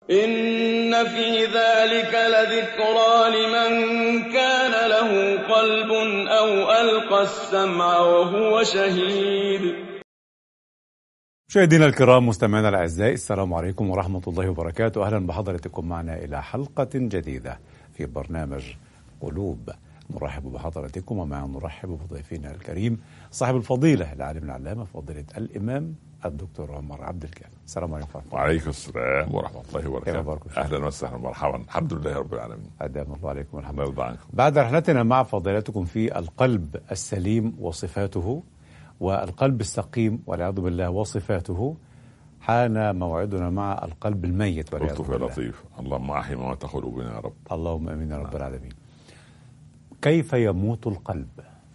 إن في ذلك لذكرى لمن كان له قلب أو ألقى السمع وهو شهيد. مشاهدينا الكرام، مستمعينا الأعزاء، السلام عليكم ورحمة الله وبركاته. أهلا بحضراتكم معنا إلى حلقة جديدة في برنامج قلوب. نرحب بحضراتكم ومع نرحب بضيفنا الكريم صاحب الفضيلة العالم العلامة فضيلة الإمام الدكتور عمر عبد الكافي. السلام عليكم. وعليكم السلام ورحمة الله وبركاته. أهلا وسهلا ومرحبا. الحمد لله رب العالمين. أدام الله عليكم الحمد لله. بعد رحلتنا مع فضيلتكم في القلب السليم وصفاته والقلب السقيم والعياذ بالله وصفاته، حان موعدنا مع القلب الميت والعياذ بالله. لطف يا لطيف، اللهم أحي موات قلوبنا يا رب. اللهم آمين يا رب العالمين. كيف يموت القلب؟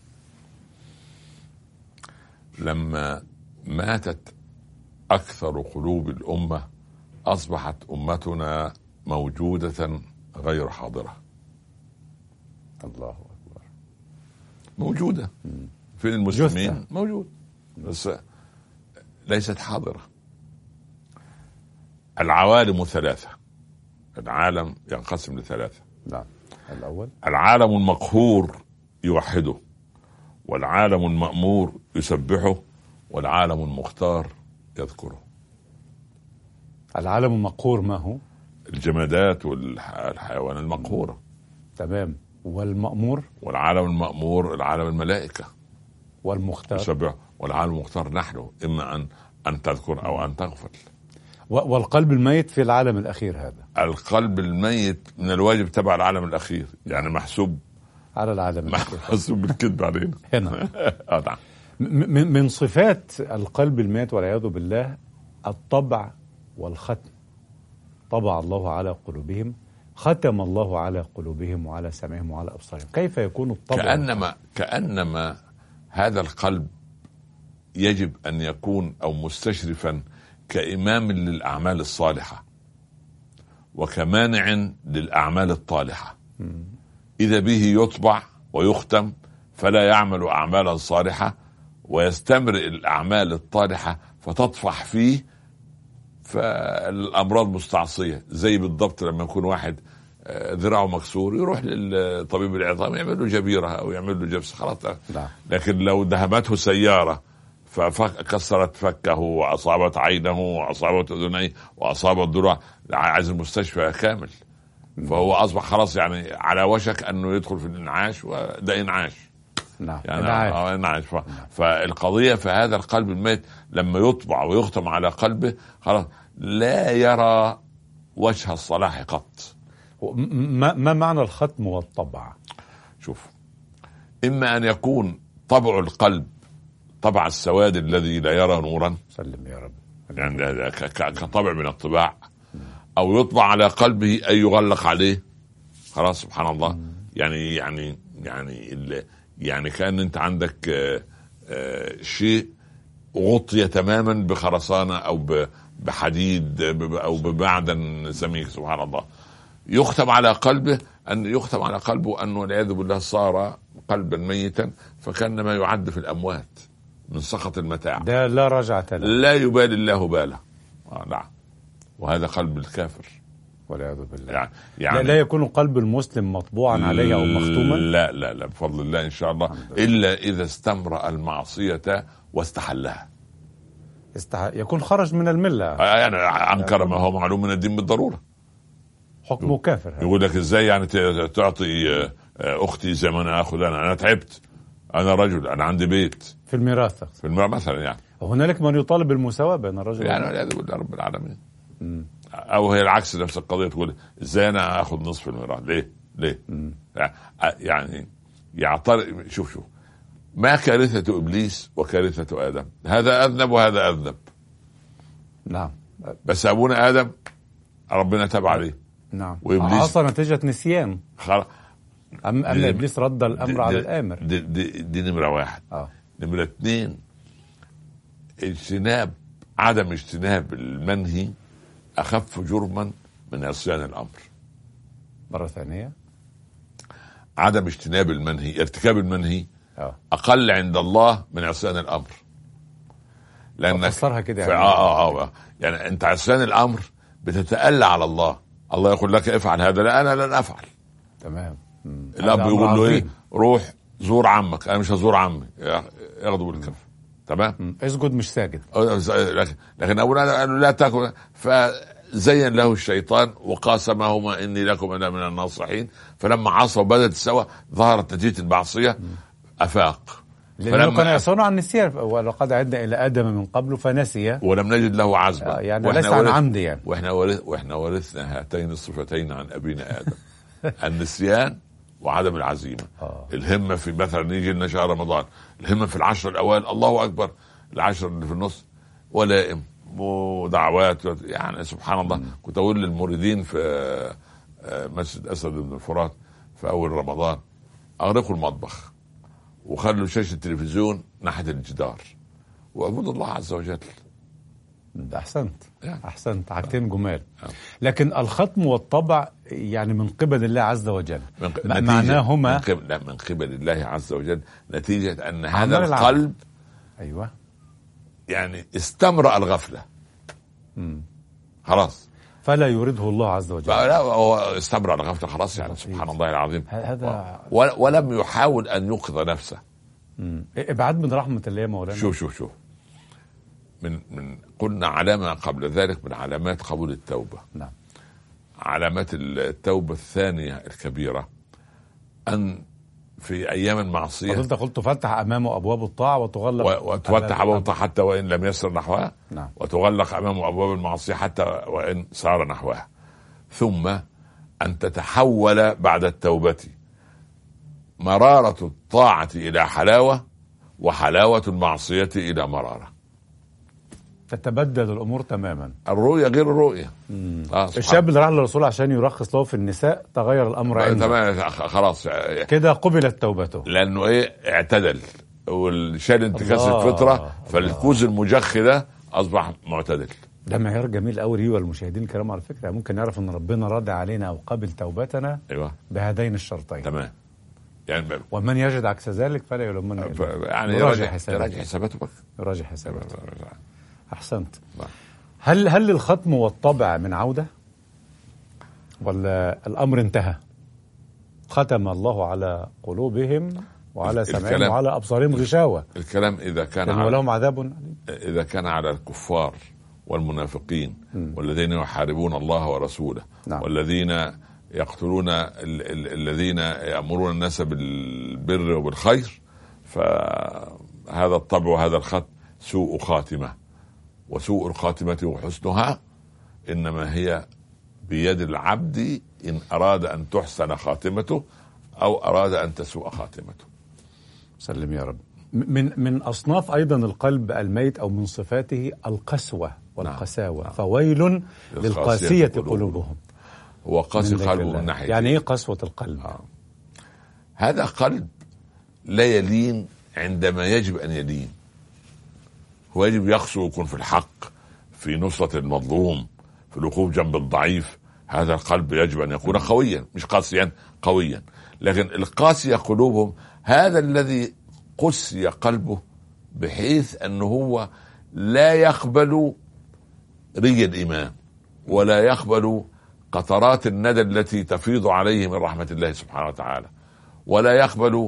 لما ماتت أكثر قلوب الأمة أصبحت أمتنا موجودة غير حاضرة. الله أكبر. موجودة في المسلمين جثة. موجود بس ليست حاضرة. العوالم ثلاثة. العالم ينقسم لثلاثة. نعم. الأول العالم المقهور يوحده، والعالم المأمور يسبحه، والعالم المختار يذكره. العالم المقهور ما هو؟ الجمادات والحيوان المقهورة. تمام. والمأمور؟ والعالم المأمور العالم الملائكة. والمختار يسبحه. والعالم المختار نحن، إما أن تذكر أو أن تغفل. والقلب الميت في العالم الأخير هذا. القلب الميت من الواجب تبع العالم الأخير، يعني محسوب على العالم الأخير، محسوب بالكذب علينا هنا. نعم. من صفات القلب الميت والعياذ بالله الطبع والختم. طبع الله على قلوبهم، ختم الله على قلوبهم وعلى سمعهم وعلى أبصارهم. كيف يكون الطبع؟ كأنما هذا القلب يجب أن يكون أو مستشرفا كإمام للأعمال الصالحة وكمانع للأعمال الطالحة. إذا به يطبع ويختم فلا يعمل أعمالا صالحة، ويستمرئ الأعمال الطالحة فتطفح فيه، فالأمراض مستعصية. زي بالضبط لما يكون واحد ذراعه مكسور يروح للطبيب العظام يعمل له جبيرة أو يعمل له جبس، خلاص. لكن لو دهمته سيارة فكسرت فكه وأصابت عينه وأصابت أذنيه وأصابت ضلوعه، عايز المستشفى كامل. فهو أصبح خلاص يعني على وشك أنه يدخل في الإنعاش، وده إنعاش. يعني إنعاش. فالقضية في هذا القلب الميت لما يطبع ويختم على قلبه خلاص لا يرى وجه الصلاح قط. ما معنى الختم والطبع؟ شوف، إما أن يكون طبع القلب طبع السواد الذي لا يرى نورا، سلم يا رب، يعني كطبع من الطباع، أو يطبع على قلبه أي يغلق عليه. خلاص سبحان الله. يعني كأن أنت عندك شيء غطي تماما بخرسانة أو بحديد أو بمعدن سميك. سبحان الله. يختم على قلبه أنه والعياذ بالله صار قلبا ميتا، فكأنما يعد في الأموات من سخط المتاع. ده لا رجعة له، لا يبالي الله باله. نعم. وهذا قلب الكافر والعياذ بالله. يعني لا يكون قلب المسلم مطبوعا عليه أو مختوما. لا بفضل الله إن شاء الله، إلا إذا استمرأ المعصية واستحلها. يكون خرج من الملة، يعني أنكر ما هو معلوم من الدين بالضرورة، حكمه كافر. يقول لك إزاي يعني تعطي أختي زي ما أنا أخذ؟ أنا تعبت، أنا رجل، أنا عندي بيت. في الميراث مثلا يعني. هنالك من يطالب بالمساواة بين الرجل يعني والعياذ بالله رب العالمين. أو هي العكس، نفس القضية، تقول إزاي أنا أخذ نصف الميراث؟ ليه؟ يعني يعترض. شوف ما كارثة إبليس وكارثة آدم؟ هذا أذنب وهذا أذنب. نعم. بس أبونا آدم ربنا تاب عليه. نعم. وإبليس أصلا نتيجة نسيان. أم إبليس رد الأمر على الآمر. دي نمرة واحد. نمرة 2، عدم اجتناب المنهي أخف جرما من عصيان الأمر. مرة ثانية، عدم اجتناب المنهي، ارتكاب المنهي أقل عند الله من عصيان الأمر. لأنك فسرها كده يعني. يعني أنت عصيان الأمر بتتألى على الله. الله يقول لك افعل هذا، لا أنا لن أفعل. تمام. الأب يقول له إيه؟ روح زور عمك. أنا مش هزور عمي، ياخده بالكف. تمام. اسجد مش ساجد. لكن أولا قالوا لا تاكل، فزين له الشيطان وقاسمهما إني لكم أنا من الناصحين. فلما عصوا بدأت السوى، ظهرت نتيجة المعصية، أفاق. لأنه كان يصنع النسيان، ولقد عدنا إلى آدم من قبل فنسي ولم نجد له عزما. يعني ليس عن عمد يعني. وإحنا ورثنا هاتين الصفتين عن أبينا آدم النسيان وعدم العزيمة. الهمة في مثلا يجي لنا شهر رمضان، الهمة في العشر الأوائل الله أكبر، العشر اللي في النص ولائم ودعوات يعني سبحان الله. كنت أقول للمريدين في مسجد أسد بن الفرات في أول رمضان أغرقوا المطبخ وخلوا شاشة التلفزيون ناحية الجدار واعبدوا الله عز وجل. أحسنت. أحسنت، حاجتين جمال. لكن الختم والطبع يعني من قبل الله عز وجل، معناهما من قبل الله عز وجل نتيجة أن هذا القلب أيوة يعني استمرأ الغفلة. خلاص، فلا يريده الله عز وجل. لا، هو استمرأ الغفلة خلاص يعني سبحان الله العظيم. هذا ولم يحاول أن ينقذ نفسه. ابعاد من رحمة الله يا مولانا. شوف من قلنا علامة قبل ذلك من علامات قبول التوبة. نعم. علامات التوبة الثانية الكبيرة أن في أيام المعصية فضلت قلت تفتح أمامه أبواب الطاعة وتفتح أبواب الطاعة حتى وإن لم يسر نحوها. نعم. وتغلق أمامه أبواب المعصية حتى وإن سار نحوها. ثم أن تتحول بعد التوبة مرارة الطاعة إلى حلاوة، وحلاوة المعصية إلى مرارة. تتبدل الأمور تماما. الرؤية غير الرؤية. الشاب اللي راح للرسول عشان يرخص له في النساء تغير الأمر عنده. خلاص كده قبلت توبته، لأنه اعتدل والشال انتكاس الفطرة، فالكوز المجخ ده أصبح معتدل. ده معيار جميل قوي والمشاهدين الكرام على فكرة ممكن نعرف أن ربنا راضي علينا أو قبل توبتنا. أيوة. بهذين الشرطين. تمام. يعني ومن يجد عكس ذلك فلا يلومن يعني يراجع حساباته بك. يراجع حساباته. أحسنت. هل للختم والطبع من عودة ولا الأمر انتهى؟ ختم الله على قلوبهم وعلى سمعهم وعلى أبصارهم غشاوة. الكلام إذا كان ولهم عذاب إذا كان على الكفار والمنافقين والذين يحاربون الله ورسوله. نعم. والذين يقتلون الذين يأمرون الناس بالبر وبالخير، فهذا الطبع وهذا الختم سوء خاتمة، وسوء الخاتمة وحسنها إنما هي بيد العبد إن أراد أن تحسن خاتمته أو أراد أن تسوء خاتمته. سلم يا رب. من أصناف أيضا القلب الميت أو من صفاته القسوة والقساوة. نعم. فويل للقاسية قلوبهم. هو قاسي قلبه من ناحية. يعني إيه قسوة القلب؟ هذا قلب لا يلين عندما يجب أن يلين. هو يجب يقسو، يكون في الحق، في نصرة المظلوم، في الوقوف جنب الضعيف. هذا القلب يجب أن يكون قويا، مش قاسيا، قويا. لكن القاسية قلوبهم هذا الذي قسي قلبه بحيث أنه هو لا يقبل ري الإيمان ولا يقبل قطرات الندى التي تفيض عليه من رحمة الله سبحانه وتعالى، ولا يقبل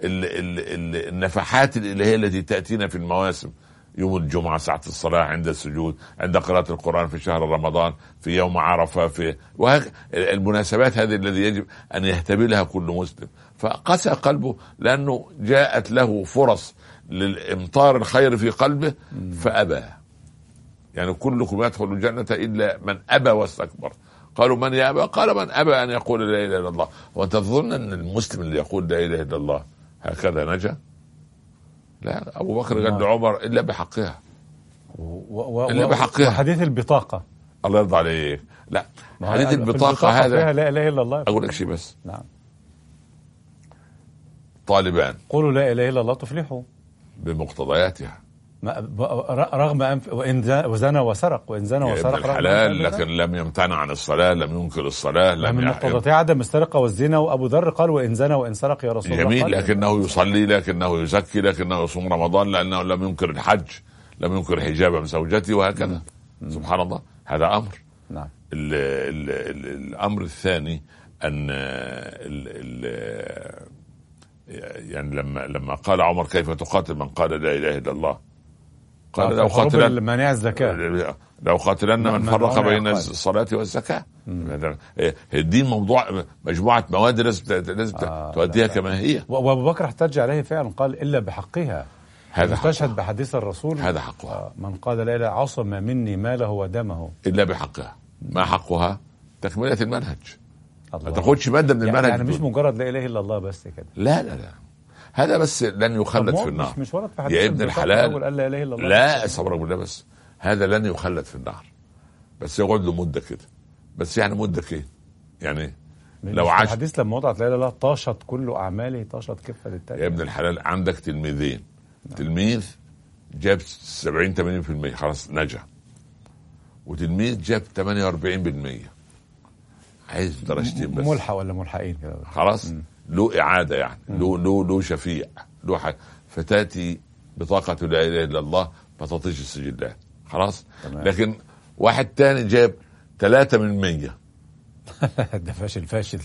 النفحات الإلهية التي تأتينا في المواسم، يوم الجمعة ساعة الصلاة، عند السجود، عند قراءة القرآن في شهر رمضان، في يوم عرفة، في المناسبات هذه الذي يجب أن يهتبلها كل مسلم. فقسى قلبه لأنه جاءت له فرص للإمطار الخير في قلبه فأبى. يعني كلكم يدخل الجنة إلا من أبى واستكبر. قالوا من يأبى؟ قال من أبى أن يقول لا إله إلا الله. وتظن أن المسلم اللي يقول لا إله إلا الله هكذا نجا؟ لا، أبو بكر قال لعمر إلا بحقها، إلا بحقها. وحديث البطاقة الله يرضى عليك. لا، حديث البطاقة هذا لا إله إلا الله. أقول لك شيء بس. نعم. طالبان قولوا لا إله إلا الله تفلحوا بمقتضياتها، رغم وإن زنى وسرق، وإن زنى وسرق الحلال، لكن لم يمتنع عن الصلاة، لم ينكر الصلاة، لم من مقتضياتها عدم السرقة والزنا. وأبو ذر قال وإن زنى وإن سرق يا رسول الله. جميل، لكنه يصلي، لكنه يزكي، لكنه يصوم رمضان، لأنه لم ينكر الحج، لم ينكر حجاب زوجته، وهكذا. سبحان الله، هذا أمر. نعم. الأمر الثاني أن يعني لما قال عمر كيف تقاتل من قال لا إله إلا الله، قال لو قاتلن منع الزكاة، لو قاتلن من فرق بين الصلاة والزكاة. الدين موضوع مجموعة مواد لازم تؤديها كما هي. وأبو بكر احتج عليه فعلا، قال إلا بحقها، هذا تشهد بحديث الرسول هذا حقها. من قال لا إله عصم مني ماله ودمه إلا بحقها. ما حقها؟ تكملة المنهج. ما تاخدش مادة من المنهج، يعني مش مجرد لا إله إلا الله بس كده. لا هذا بس لن يخلد في النار. مش ورد في حديث يا ابن الحلال قال لا إله إلا الله. لا صبرك بالله، بس هذا لن يخلد في النار، بس يقعد له مدة كده. بس يعني مدة كده يعني لو عاش. الحديث لما وضعت لا إله إلا الله طاشت كل أعماله طاشت كفة للتاني. يا ابن الحلال عندك تلميذين، تلميذ جاب 70-80% خلاص نجح، وتلميذ جاب 48%، عايز درجتين بس، ملحق ولا ملحقين كده خلاص. له إعادة يعني، له شفيع، له حاجة. فتأتي بطاقة لا إله إلا الله فتطيش السجلات خلاص. لكن واحد تاني جاب 3%. ده فاشل.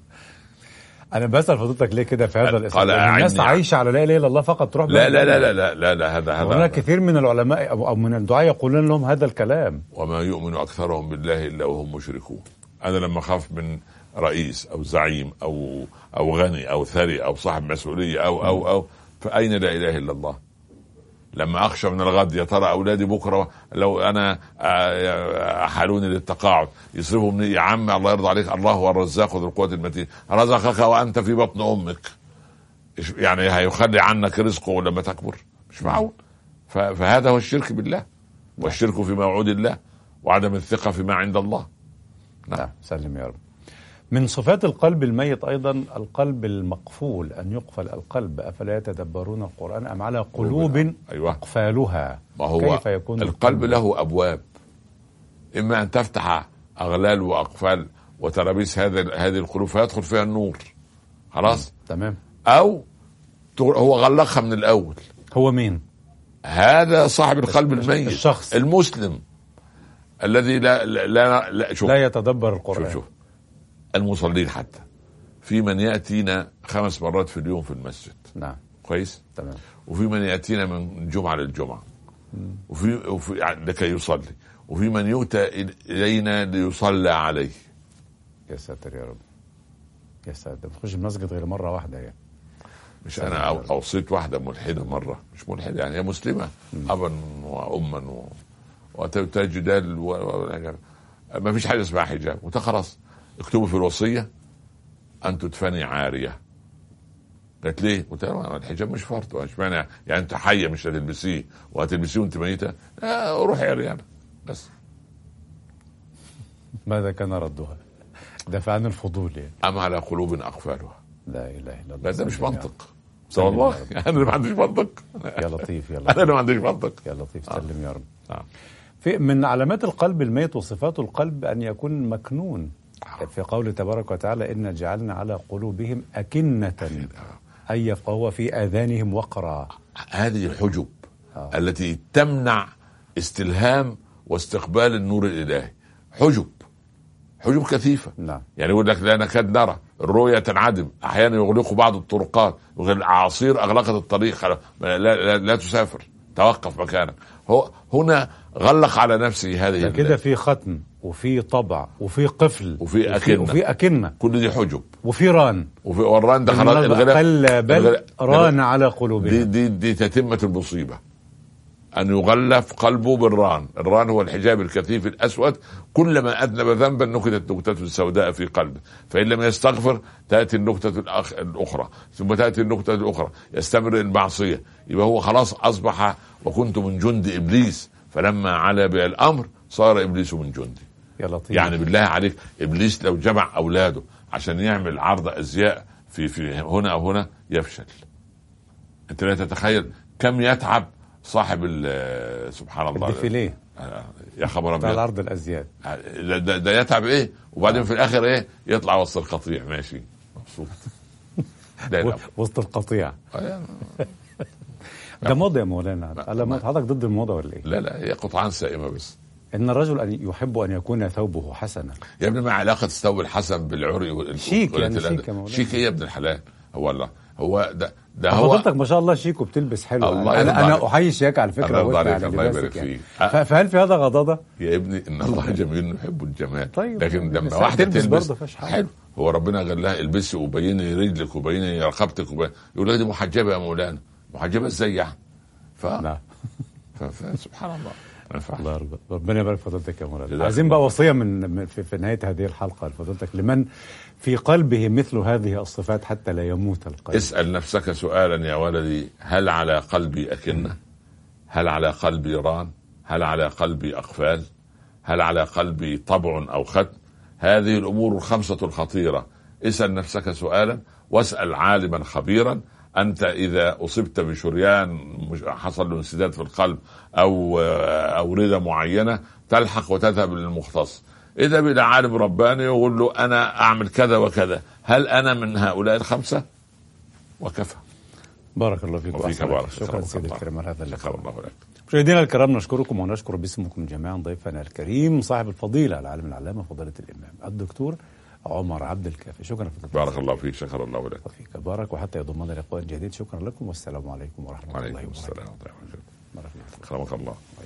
أنا بسأل فضيلتك ليه كده في هذا الإسلام؟ الناس عايشة على لا إله إلا الله فقط تروح. لا هذا هناك كثير من العلماء أو من الدعاة يقولون لهم هذا الكلام. وما يؤمن أكثرهم بالله إلا وهم مشركون. أنا لما أخاف من رئيس أو زعيم أو غني أو ثري أو صاحب مسؤولية أو فأين لا إله إلا الله؟ لما أخشى من الغد، يا ترى أولادي بكرة لو أنا أحالوني للتقاعد يصرفوا مني، يا عم الله يرضى عليك، الله هو الرزاق ذو القوة المتين، رزقك وأنت في بطن أمك، يعني هيخلي عنك رزقه لما تكبر؟ مش معقول. فهذا هو الشرك بالله، والشرك في موعود الله، وعدم الثقة فيما عند الله. نعم سلم يا رب. من صفات القلب الميت أيضا القلب المقفول، أن يقفل القلب. أفلا يتدبرون القرآن أم على قلوب أقفالها؟ ما هو كيف يكون القلب له أبواب، إما أن تفتح أغلال وأقفال وترابيس هذه القلوب فيدخل فيها النور خلاص تمام، أو هو غلقها من الأول. هو مين هذا؟ صاحب القلب الميت، الشخص المسلم الذي لا يتدبر القرآن. شوف المصلين حتى، في من يأتينا 5 مرات في اليوم في المسجد. نعم كويس تمام. وفي من يأتينا من جمعة للجمعة، وفي لكي يصلي، وفي من يؤتى إلينا ليصلى عليه. يا ساتر يا رب، يا ساتر. بتخش المسجد غير مرة واحدة يعني. مش أنا أوصيت واحدة ملحدة مرة، مش ملحدة يعني، هي مسلمة أبا وأما وتجدال ما فيش حاجة اسمها حجاب، وتخلص اكتبوا في الوصية أن تدفني عارية. قالت ليه؟ قلت لها الحجاب مش فرض، مش معنى يعني أنت حية مش هتلبسيه وهتلبسيه وأنت ميتة، روحي عريانة بس. ماذا كان ردها؟ دفع عن الفضول يعني. أم على قلوب أقفالها. لا إله إلا الله. هذا مش منطق والله، أنا ما عنديش منطق. يا لطيف يا لطيف. أنا ما عنديش منطق. يا لطيف سلم يا رب. في من علامات القلب الميت وصفات القلب أن يكون مكنون، في قوله تبارك وتعالى إن جعلنا على قلوبهم أكنة أن يفقهوا في آذانهم وقرا. هذه الحجب التي تمنع استلهام واستقبال النور الإلهي، حجب كثيفة. نعم. يعني يقول لك لا نكاد نرى، الرؤية تنعدم، أحيانا يغلقوا بعض الطرقات، الأعاصير أغلقت الطريق، لا تسافر، توقف مكانك. هنا غلق على نفسه هذه كده، في ختم وفي طبع وفي قفل وفي أكنة، كل دي حجب، وفي ران، والران ده خلاص بل ران على قلوبهم. دي تتمة المصيبة، أن يغلف قلبه بالران. الران هو الحجاب الكثيف الأسود، كلما أذنب ذنبا نكتت نكتة سوداء في قلبه، فإن لم يستغفر تأتي النكتة الأخرى، ثم تأتي النكتة الأخرى، يستمر المعصية، يبقى هو خلاص أصبح وكنت من جند إبليس فلما علا بي الأمر صار إبليس من جندي. يا لطيف. يعني بالله عليك، إبليس لو جمع أولاده عشان يعمل عرض أزياء في هنا أو هنا يفشل. أنت لا تتخيل كم يتعب صاحب سبحان الله الديفيليه يا خبر ابيض، العرض الازياء ده يتعب ايه، وبعدين في الاخر ايه، يطلع وسط القطيع ماشي مبسوط. وسط القطيع. ده موضه يا مولانا. على ما حضرتك ضد الموضه ولا ايه؟ لا هي قطعان سائمه بس. إن الرجل أن يحب أن يكون ثوبه حسنا. يا ابني ما علاقة الثوب الحسن بالعري شيك يعني شيك إيه يا ابن الحلال؟ هو ده هو حضرتك ما شاء الله شيك وبتلبس حلو. أنا أحيي شياك على فكرة. الله يبارك فيك. فهل في هذا غضاضة؟ يا ابني إن الله جميل يحب الجمال. طيب لكن لما واحدة تلبس حلو، هو ربنا قال لها البسي وبيني رجلك وبيني رقبتك يقول لها دي محجبة يا مولانا. محجبة ازاي يعني؟ سبحان الله. الله ربنا يبارك فضلتك يا مولانا. عايزين بقى وصية من في نهاية هذه الحلقة لفضلتك لمن في قلبه مثل هذه الصفات حتى لا يموت القلب. اسأل نفسك سؤالا يا ولدي: هل على قلبي أكنة؟ هل على قلبي ران؟ هل على قلبي أقفال؟ هل على قلبي طبع أو ختم؟ هذه الأمور الخمسة الخطيرة. اسأل نفسك سؤالا واسأل عالما خبيرا. أنت إذا أصبت بشريان حصل له انسداد في القلب أو أوردة معينة تلحق وتذهب للمختص. إذا بلا عالم رباني يقول له أنا أعمل كذا وكذا، هل أنا من هؤلاء الخمسة؟ وكفى. بارك الله فيك. شكرا سيدي الكريم على هذا اللقاء. الله لك. مشاهدينا الكرام نشكركم ونشكر باسمكم جميعا ضيفنا الكريم صاحب الفضيلة العالم العلامة فضيلة الإمام الدكتور عمر عبد الكافي. شكرا فضيلتك. بارك الله فيك. شكر الله لك. وفيك بارك. وحتى يضمنا لقاء جديد. شكرا لكم والسلام عليكم ورحمة الله وبركاته. وعليكم السلام ورحمة الله وبركاته. مرحبا. أكرمك الله.